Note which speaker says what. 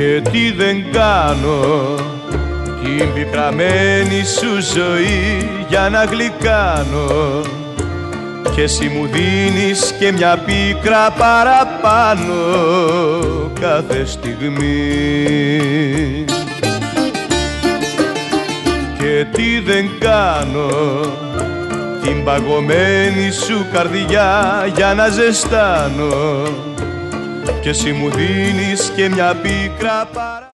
Speaker 1: Και τι δεν κάνω την πικραμένη σου ζωή για να γλυκάνω, και εσύ μου δίνεις και μια πίκρα παραπάνω κάθε στιγμή. Και τι δεν κάνω την παγωμένη σου καρδιά για να ζεστάνω, και εσύ μου δίνεις και μια πίκρα παραπάνω.